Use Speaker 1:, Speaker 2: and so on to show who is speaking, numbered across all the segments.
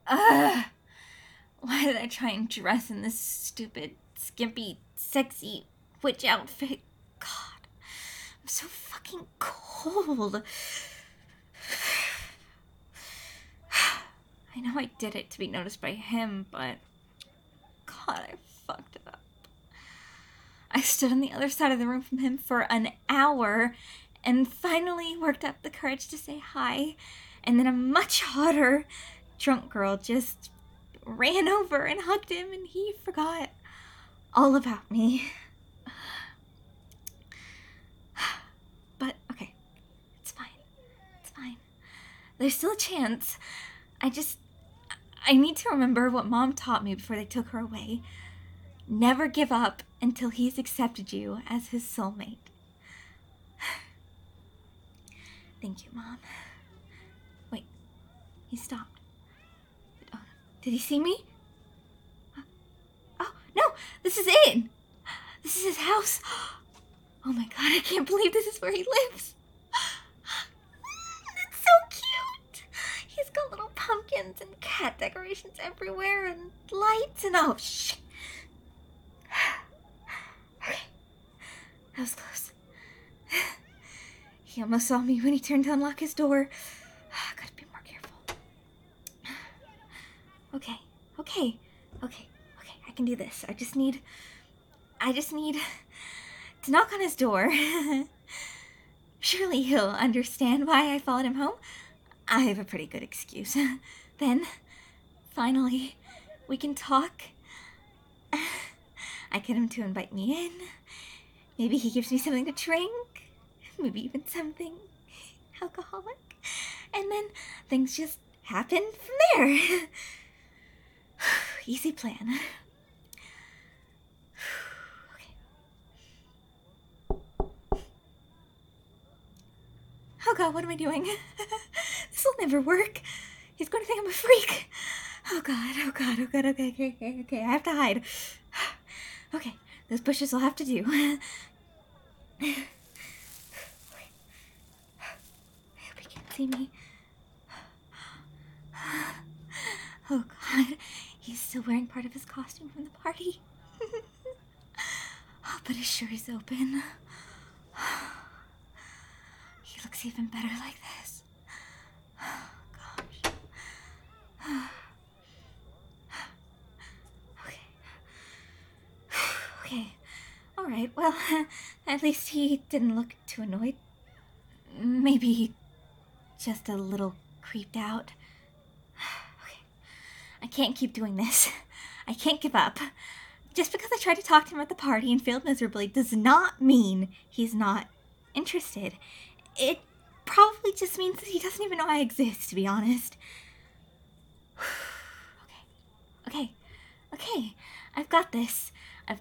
Speaker 1: Ugh. Why did I try and dress in this stupid, skimpy, sexy witch outfit? God, I'm so fucking cold. I know I did it to be noticed by him, but God, I fucked it up. I stood on the other side of the room from him for an hour and finally worked up the courage to say hi. And then a much hotter drunk girl just ran over and hugged him, and he forgot all about me. But, okay, it's fine. It's fine. There's still a chance. I need to remember what Mom taught me before they took her away. Never give up until he's accepted you as his soulmate. Thank you, Mom. Wait, he stopped. Oh, did he see me? Oh, no, this is it. This is his house. Oh my God, I can't believe this is where he lives. It's so cute. He's got little pumpkins and cat decorations everywhere and lights and oh, shit. Okay, that was close. He almost saw me when he turned to unlock his door. Gotta be more careful. Okay. I can do this. I just need to knock on his door. Surely he'll understand why I followed him home. I have a pretty good excuse. Then, finally, we can talk. I get him to invite me in. Maybe he gives me something to drink. Maybe even something alcoholic. And then things just happen from there. Easy plan. Oh God, what am I doing? This will never work. He's going to think I'm a freak. Oh God, okay, I have to hide. Okay, those bushes will have to do. I hope he can't see me. Oh God, he's still wearing part of his costume from the party. Oh, but his shirt is open. He looks even better like this. Gosh. Okay. Alright, well, at least he didn't look too annoyed. Maybe just a little creeped out. Okay. I can't keep doing this. I can't give up. Just because I tried to talk to him at the party and failed miserably does not mean he's not interested. It probably just means that he doesn't even know I exist, to be honest. Okay. I've got this. Okay.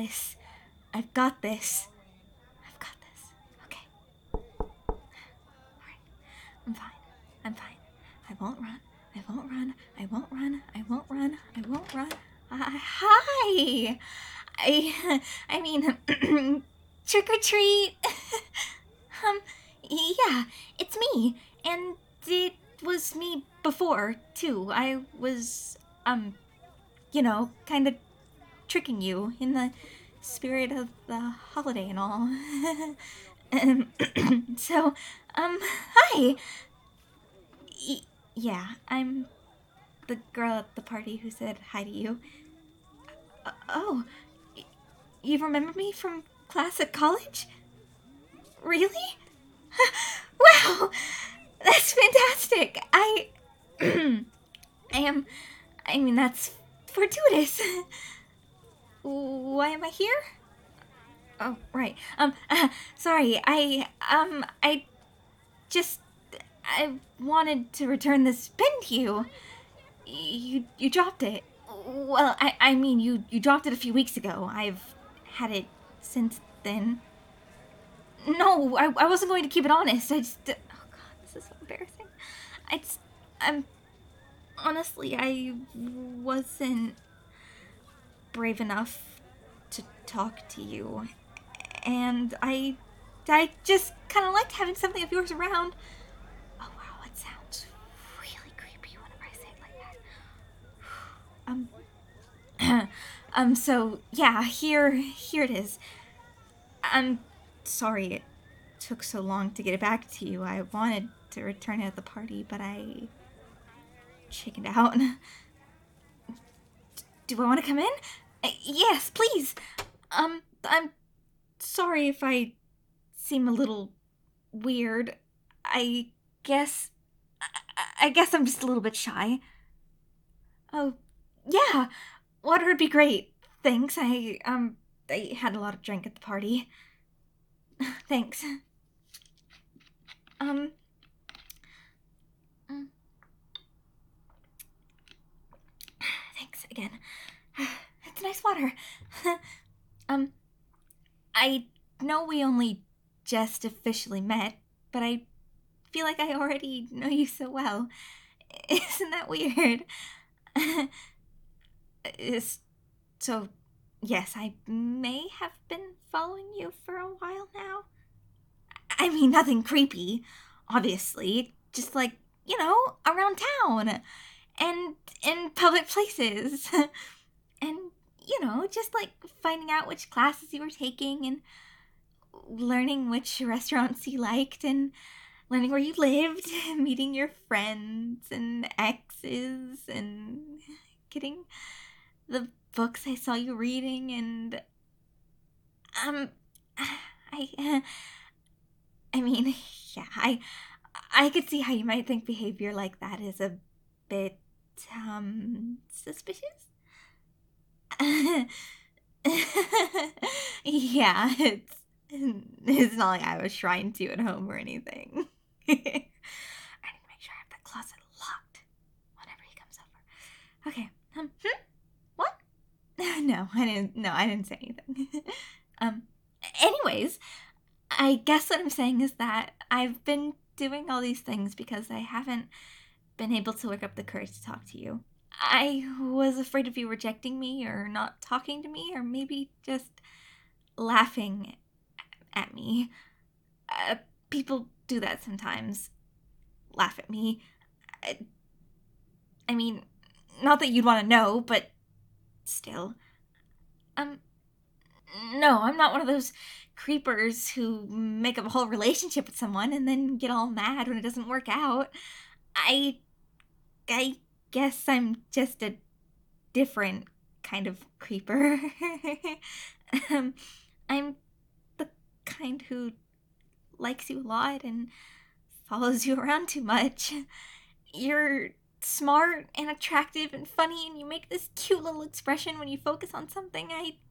Speaker 1: Alright. I'm fine. I won't run. Hi! I mean, trick or treat. Yeah, it's me. And it was me before, too. I was, kind of tricking you in the spirit of the holiday and all. So, hi! Yeah, I'm the girl at the party who said hi to you. Oh, you remember me from class at college? Really? Wow! That's fantastic! That's fortuitous. Why am I here? Oh, right. Sorry, just, I wanted to return this pen to you. You dropped it. Well, I mean, you dropped it a few weeks ago. I've had it since then. No, I wasn't going to keep it honest. Oh God, this is so embarrassing. I'm, honestly, I wasn't brave enough to talk to you. And I just kind of liked having something of yours around. Oh wow, it sounds really creepy whenever I say it like that. Um, so, yeah, here it is. I'm sorry it took so long to get it back to you. I wanted to return it at the party, but I chickened out. Do I want to come in? Yes, please. I'm sorry if I seem a little weird. I guess. I guess I'm just a little bit shy. Oh, yeah. Water would be great. Thanks. I had a lot of drink at the party. Thanks. Um. mm, Thanks again. It's nice water. um. I know we only just officially met, but I feel like I already know you so well. Isn't that weird? Is so yes, I may have been following you for a while now. I mean, nothing creepy, obviously. Just like, around town and in public places. And, just like finding out which classes you were taking and learning which restaurants you liked and learning where you lived, meeting your friends and exes and getting the books I saw you reading and um I mean, yeah, I could see how you might think behavior like that is a bit suspicious. Yeah, it's not like I was trying to at home or anything. I need to make sure I have the closet locked whenever he comes over. Okay. What? No, I didn't. No, I didn't say anything. um. Anyways, I guess what I'm saying is that I've been doing all these things because I haven't been able to work up the courage to talk to you. I was afraid of you rejecting me or not talking to me or maybe just laughing at me. Uh, People do that sometimes. Laugh at me. I, I mean, not that you'd want to know, but still. Um, no, I'm not one of those creepers who make up a whole relationship with someone and then get all mad when it doesn't work out. I I guess I'm just a different kind of creeper. um, I'm the kind who likes you a lot and follows you around too much. You're smart and attractive and funny, and you make this cute little expression when you focus on something.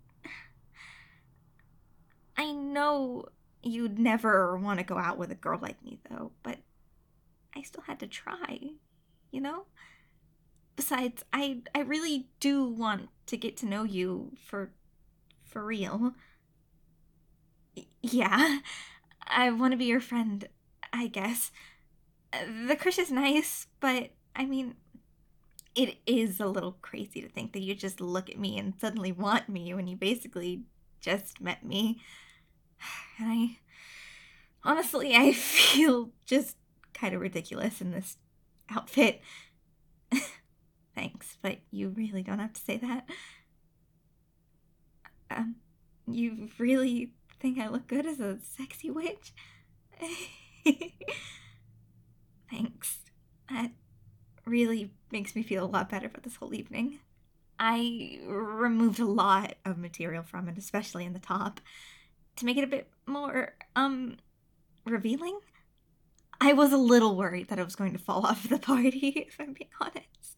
Speaker 1: I know you'd never want to go out with a girl like me, though, but I still had to try, you know? Besides, I really do want to get to know you for real. Yeah, I want to be your friend, I guess. The crush is nice, but I mean, it is a little crazy to think that you just look at me and suddenly want me when you basically just met me. And I feel just kind of ridiculous in this outfit. Thanks, but you really don't have to say that. Um, you really think I look good as a sexy witch? Thanks. That really makes me feel a lot better about this whole evening. I removed a lot of material from it, especially in the top, to make it a bit more, revealing. I was a little worried that it was going to fall off the party, if I'm being honest.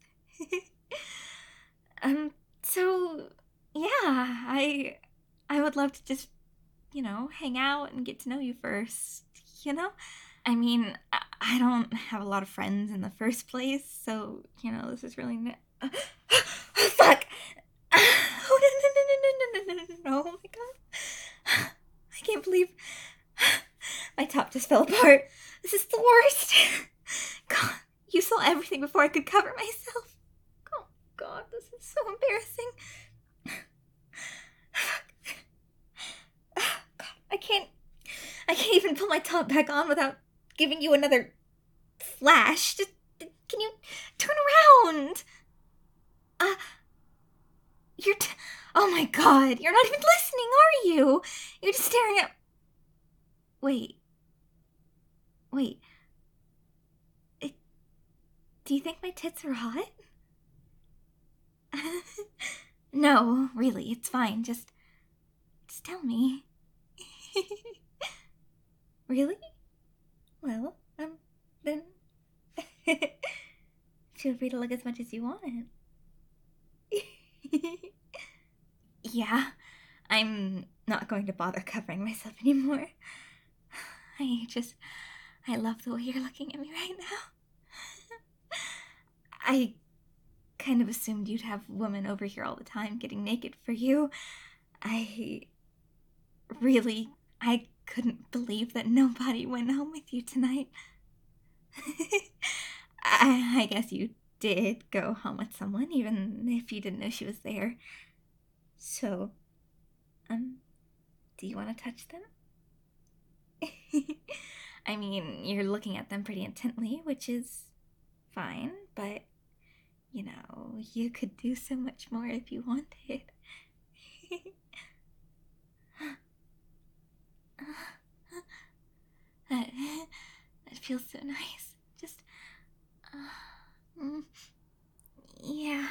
Speaker 1: So, yeah, I would love to just, hang out and get to know you first, you know? I mean, I don't have a lot of friends in the first place, so, this is really... Fuck! Oh, no, oh my god. I can't believe my top just fell apart. This is the worst. God, you saw everything before I could cover myself. Oh god, this is so embarrassing. God, I can't even pull my top back on without giving you another flash. Just, can you turn around? Oh my god, you're not even listening, are you? You're just staring at. Wait. Wait. It... Do you think my tits are hot? No, really, it's fine. Just tell me. Really? Well, then. Feel free to look as much as you want. Yeah, I'm not going to bother covering myself anymore. I just. I love the way you're looking at me right now. I kind of assumed you'd have women over here all the time getting naked for you. I really. I couldn't believe that nobody went home with you tonight. I guess you did go home with someone, even if you didn't know she was there. So, do you want to touch them? I mean, you're looking at them pretty intently, which is fine, but, you could do so much more if you wanted. that, that feels so nice. Just, yeah.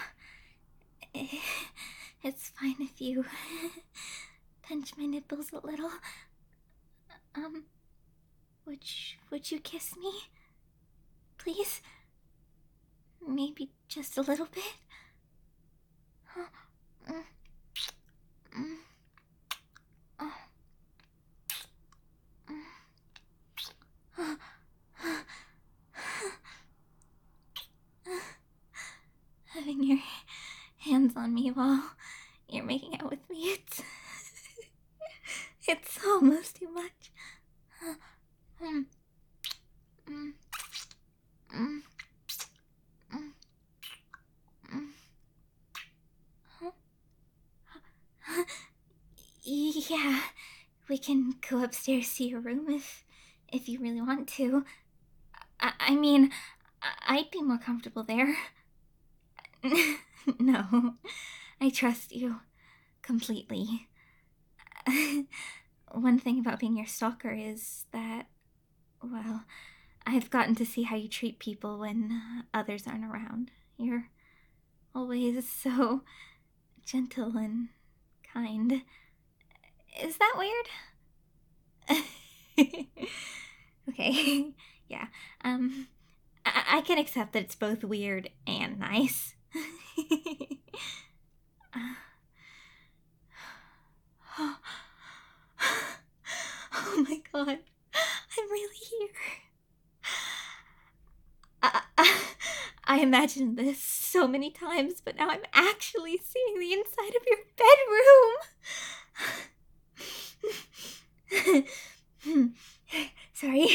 Speaker 1: It's fine if you pinch my nipples a little. Would you kiss me? Please? Maybe just a little bit? Having your hands on me while you're making out with me, it's almost too much. Yeah, we can go upstairs to your room if you really want to. I mean, I'd be more comfortable there. No, I trust you completely. One thing about being your stalker is that, well, I've gotten to see how you treat people when others aren't around. You're always so gentle and kind. Is that weird? Okay, yeah. I can accept that it's both weird and nice. Oh my god, I'm really here. I imagined this so many times, but now I'm actually seeing the inside of your bedroom. Sorry.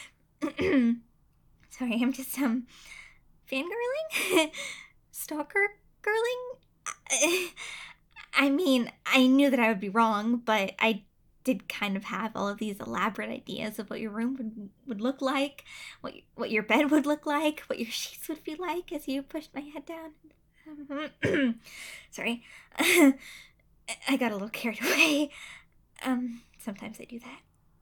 Speaker 1: Sorry, I'm just, fangirling? Stalker girling? I mean, I knew that I would be wrong, but I did kind of have all of these elaborate ideas of what your room would look like, what your bed would look like, what your sheets would be like as you pushed my head down. Sorry. I got a little carried away. Sometimes I do that.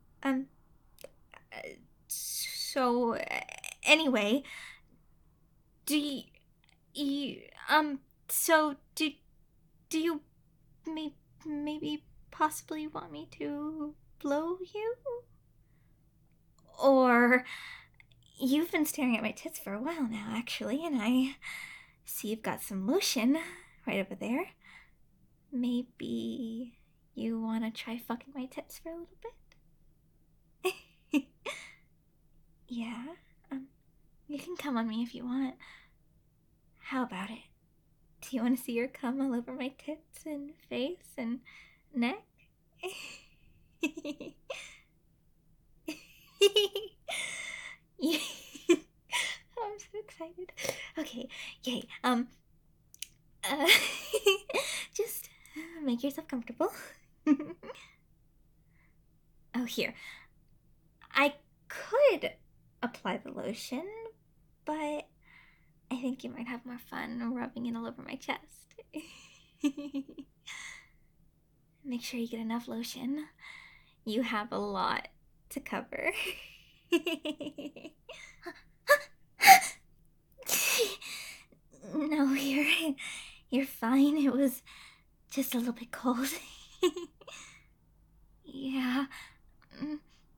Speaker 1: So, anyway, do you, so do you maybe possibly want me to blow you? Or you've been staring at my tits for a while now, actually, and I see you've got some lotion right over there. Maybe you want to try fucking my tits for a little bit? Yeah, you can come on me if you want. How about it? Do you want to see her cum all over my tits and face and neck? Yeah. Oh, I'm so excited. Okay, yay. Uh, just make yourself comfortable. Oh, here. I could apply the lotion, but I think you might have more fun rubbing it all over my chest. Make sure you get enough lotion. You have a lot to cover. No, you're fine. It was just a little bit cold. Yeah. Mm.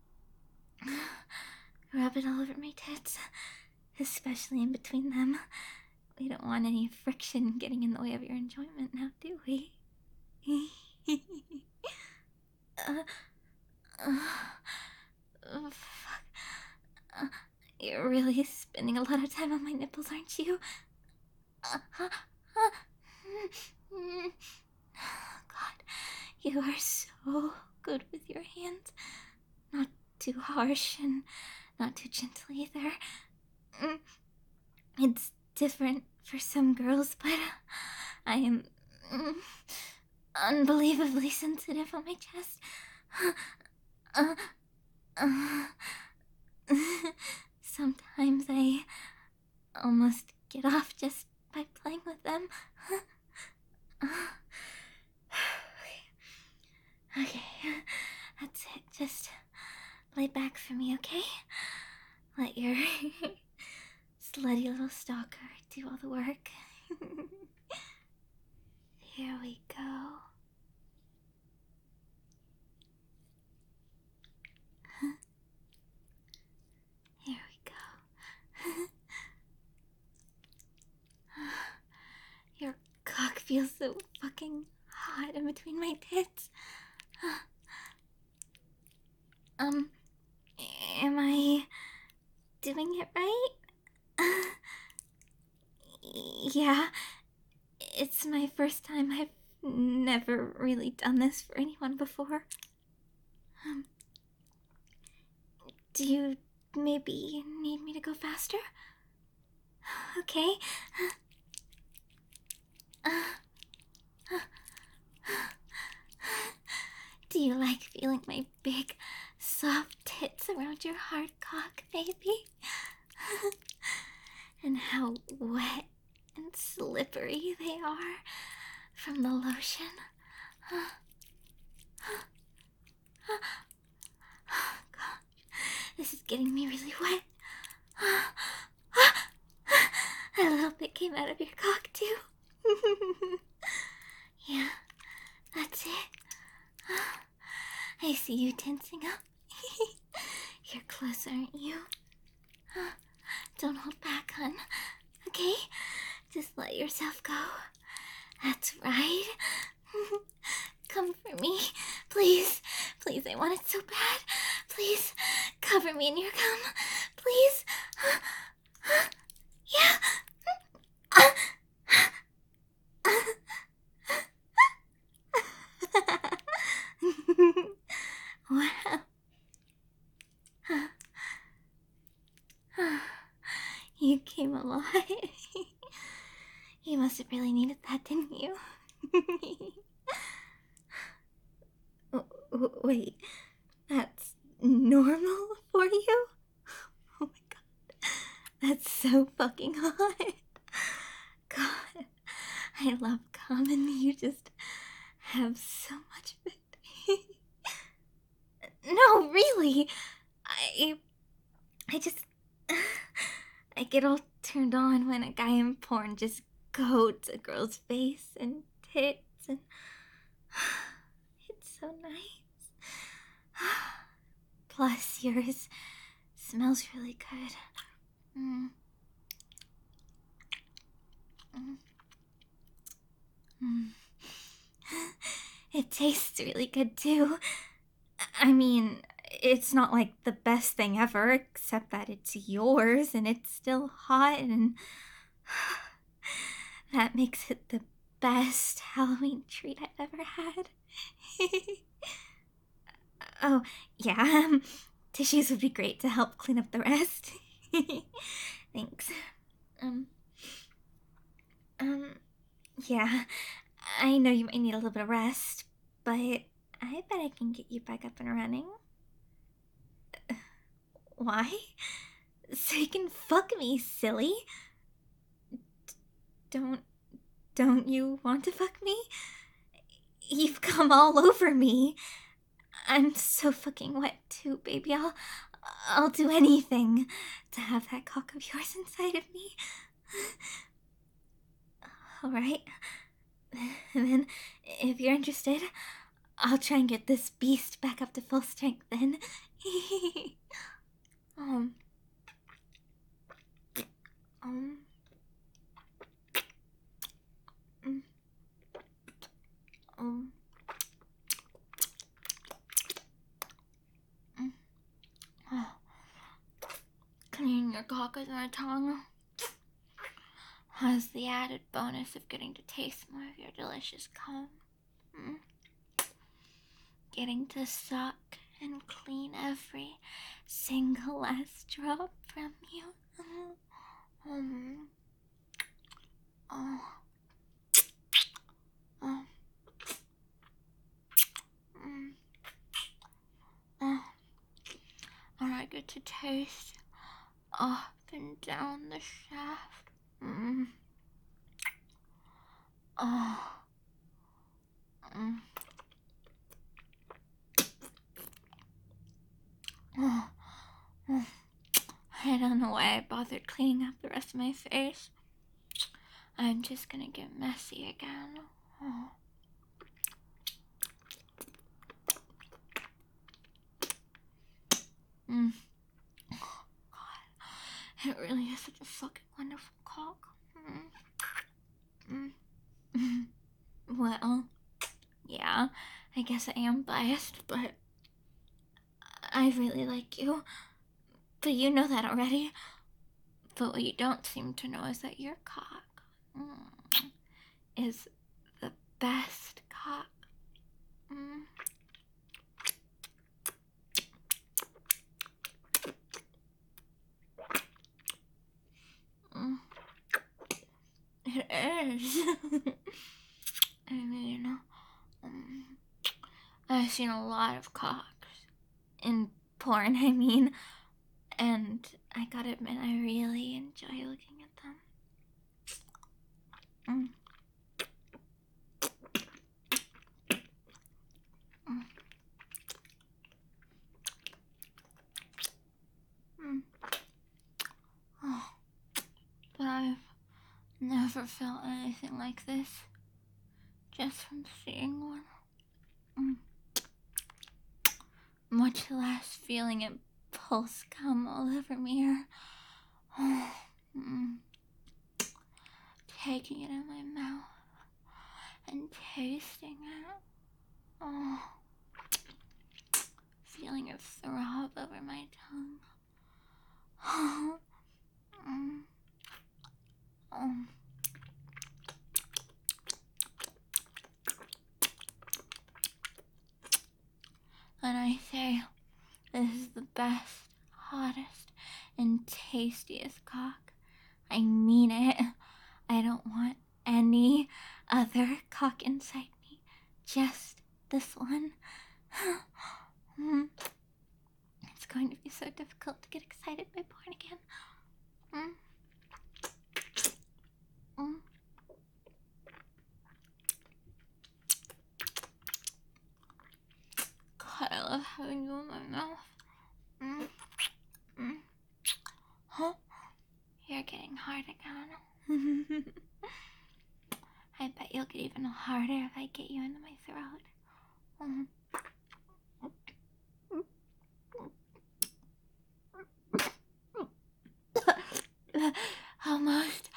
Speaker 1: Rub it all over my tits, especially in between them. We don't want any friction getting in the way of your enjoyment now, do we? uh, Fuck. You're really spending a lot of time on my nipples, aren't you? God, you are so good with your hands. Not too harsh and not too gentle either. It's different for some girls, but I am unbelievably sensitive on my chest. Sometimes I almost get off just by playing with them. Okay, that's it. Just lay back for me, okay? Let your slutty little stalker do all the work. Here we go. Here we go. Your cock feels so fucking hot in between my tits. Am I doing it right? Yeah, it's my first time. I've never really done this for anyone before. Do you maybe need me to go faster? Okay. Do you like feeling my big, soft tits around your hard cock, baby? And how wet and slippery they are from the lotion? Gosh, this is getting me really wet. A little bit came out of your cock, too. Yeah, that's it. I see you tensing up. You're close, aren't you? Don't hold back, hun. Okay? Just let yourself go. That's right. Come for me. Please. Please, I want it so bad. Please, cover me in your cum. Please. Yeah. Wow. You came a lot. You must have really needed that, didn't you? Wait, that's normal for you? Oh my god, that's so fucking hot. God, I love cum and you just have so much of it. No, really. I just I get all turned on when a guy in porn just coats a girl's face and tits and it's so nice. Plus yours smells really good. Mm. Mm. Mm. It tastes really good too. I mean, it's not like the best thing ever, except that it's yours and it's still hot, and that makes it the best Halloween treat I've ever had. Oh, yeah, tissues would be great to help clean up the rest. Thanks. Um, um, yeah, I know you might need a little bit of rest, but I bet I can get you back up and running. Why? So you can fuck me, silly. Don't Don't you want to fuck me? You've come all over me. I'm so fucking wet too, baby. I'll do anything to have that cock of yours inside of me. Alright. And then, if you're interested, I'll try and get this beast back up to full strength then. um. Um. Um. Oh. Cleaning your cock with my tongue has the added bonus of getting to taste more of your delicious cum. Getting to suck and clean every single last drop from you. Oh. Oh. Oh. And I get to taste up and down the shaft. Oh. Oh. I don't know why I bothered cleaning up the rest of my face. I'm just gonna get messy again. Oh. Oh, God. It really is such a fucking wonderful cock. Well, yeah, I guess I am biased, but I really like you. But you know that already. But what you don't seem to know is that your cock is the best cock. It is. I mean, I've seen a lot of cocks. In porn, I mean. And I gotta admit, I really enjoy looking at them. Oh, but I've never felt anything like this just from seeing one. Much less feeling it pulse come all over me or taking it in my mouth and tasting it. Oh, feeling it throb over my tongue. Oh. And I say, this is the best, hottest, and tastiest cock. I mean it. I don't want any other cock inside me. Just this one. It's going to be so difficult to get excited by porn again. God, I love having you in my mouth. Huh? You're getting hard again. I bet you'll get even harder if I get you into my throat. Almost.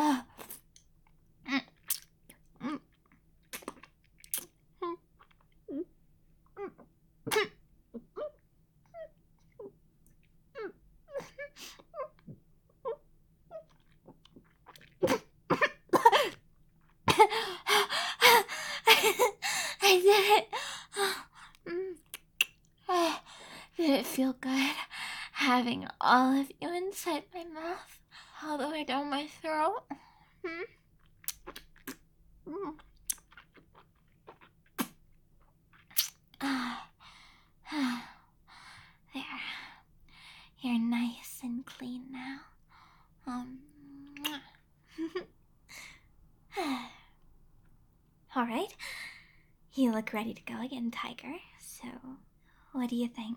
Speaker 1: I did it. Did it feel good having all of you inside my mouth, all the way down my throat? There. You're nice and clean now. Alright. You look ready to go again, Tiger. So, what do you think?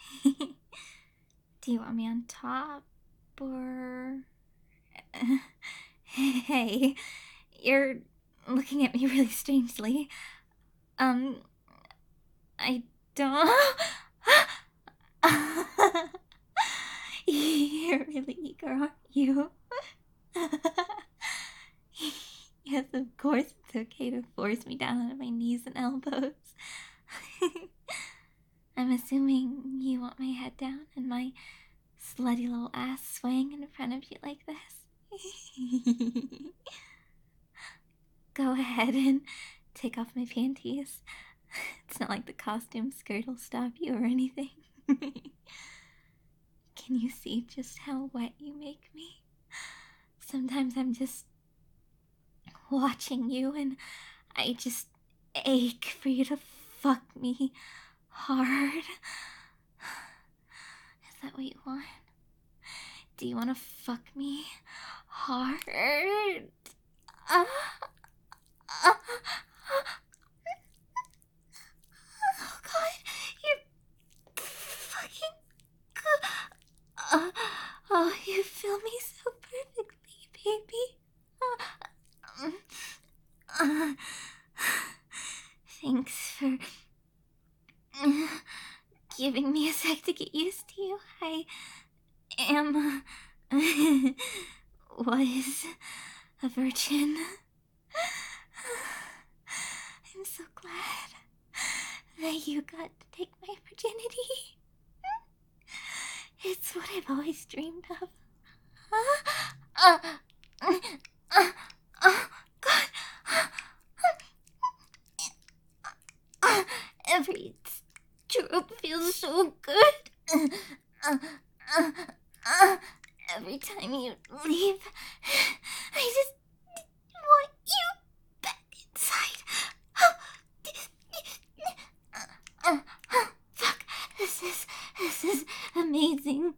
Speaker 1: Do you want me on top, or... Hey, you're looking at me really strangely. I don't... You're really eager, aren't you? Yes, of course it's okay to force me down on my knees and elbows. I'm assuming you want my head down and my slutty little ass swaying in front of you like this. Go ahead and take off my panties. It's not like the costume skirt will stop you or anything. Can you see just how wet you make me? Sometimes I'm just watching you and I just ache for you to fuck me hard. Is that what you want? Do you want to fuck me hard? Oh god, you're fucking good. Oh, you feel me so perfectly, baby. Thanks for giving me a sec to get used to you. I am was a virgin. I'm so glad that you got to take my virginity. It's what I've always dreamed of. God. Every stroke feels so good. Every time you leave, I just want you back inside. Fuck, this is amazing.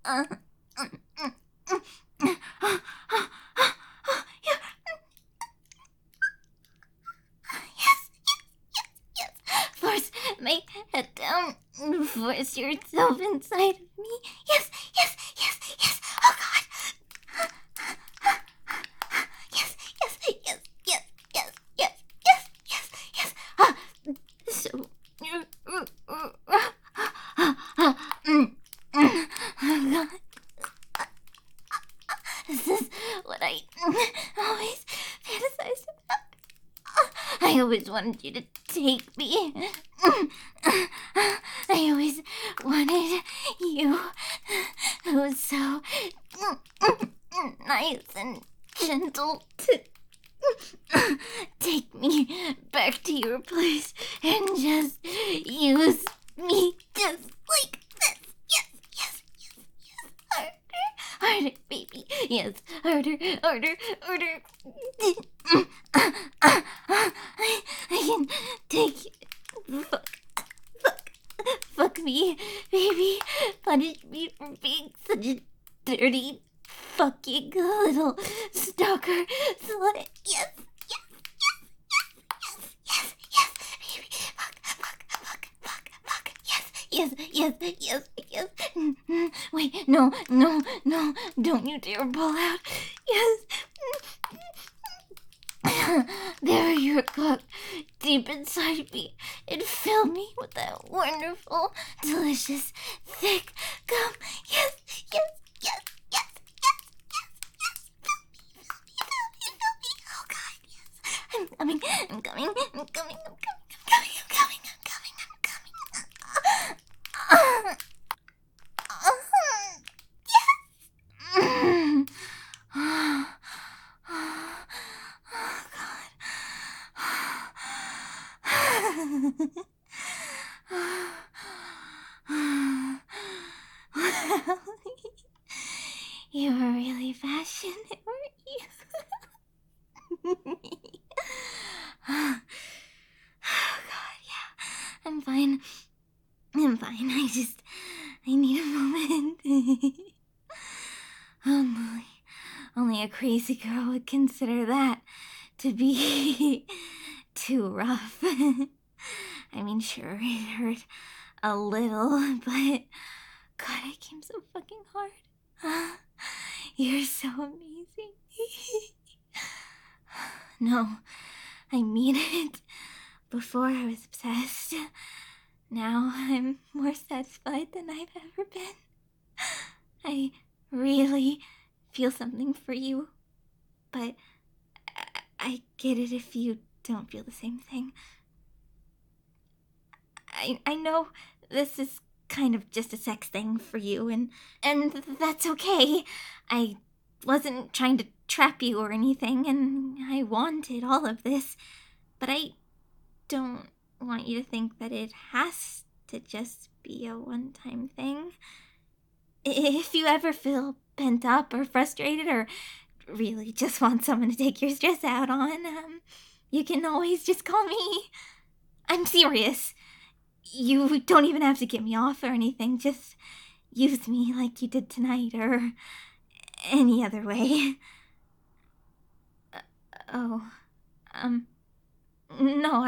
Speaker 1: Force my head down. Force yourself inside of me. Yes. Oh God. Yes. So. Oh God. This is what I always fantasized about. I always wanted you to take me. I always wanted you. It was so nice and gentle to take me back to your place and just use me just like this. Yes. Harder, baby. Yes, harder. I can take you. Fuck me, baby. Punish me for being such a dirty, fucking little stalker slut. Yes, baby. Fuck. Yes. Wait, no. Don't you dare pull out. Yes. There you cook deep inside me and fill me with that wonderful, delicious, thick cum. Yes. Fill me. Oh God, yes. I'm coming. You were really passionate, weren't you? Oh God, yeah. I'm fine. I need a moment. Only a crazy girl would consider that to be too rough. I mean, sure, it hurt a little, but God, it came so fucking hard. You're so amazing. No, I mean it. Before I was obsessed. Now I'm more satisfied than I've ever been. I really feel something for you, but I get it if you don't feel the same thing. I know this is kind of just a sex thing for you, and that's okay. I wasn't trying to trap you or anything, and I wanted all of this, but I don't want you to think that it has to just be a one-time thing. If you ever feel pent up or frustrated or really just want someone to take your stress out on, you can always just call me. I'm serious. You don't even have to get me off or anything. Just use me like you did tonight or any other way. Oh, no,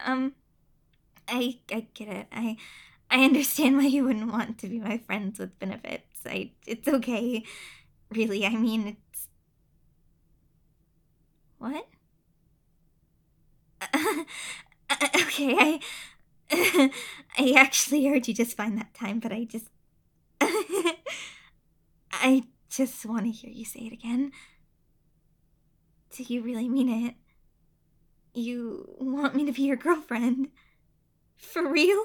Speaker 1: I get it. I understand why you wouldn't want to be my friends with benefits. It's okay. Really, I mean, it's... What? Okay, I actually heard you just fine that time, but I just... I just want to hear you say it again. Do you really mean it? You want me to be your girlfriend? For real?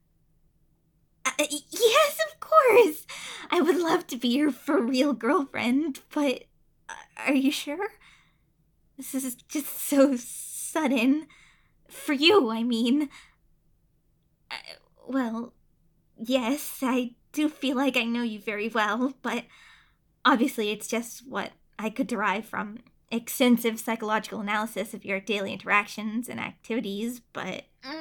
Speaker 1: Yes, of course! I would love to be your for real girlfriend, but are you sure? This is just so sudden. For you, I mean. Uh, well, yes, I do feel like I know you very well, but obviously it's just what I could derive from extensive psychological analysis of your daily interactions and activities, but...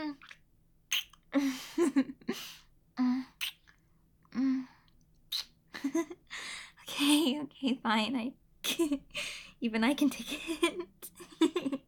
Speaker 1: Okay, fine. Even I can take it.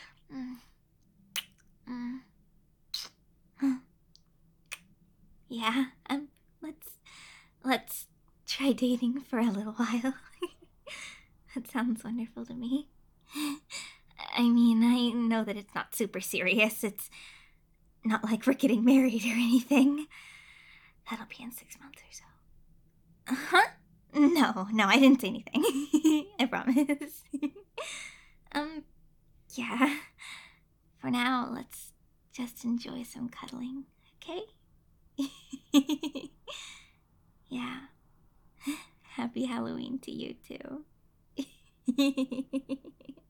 Speaker 1: Yeah, let's try dating for a little while. That sounds wonderful to me. I mean, I know that it's not super serious. It's not like we're getting married or anything. That'll be in 6 months or so. Huh? No, I didn't say anything. I promise. um, yeah. For now, let's just enjoy some cuddling, okay? Yeah. Happy Halloween to you too.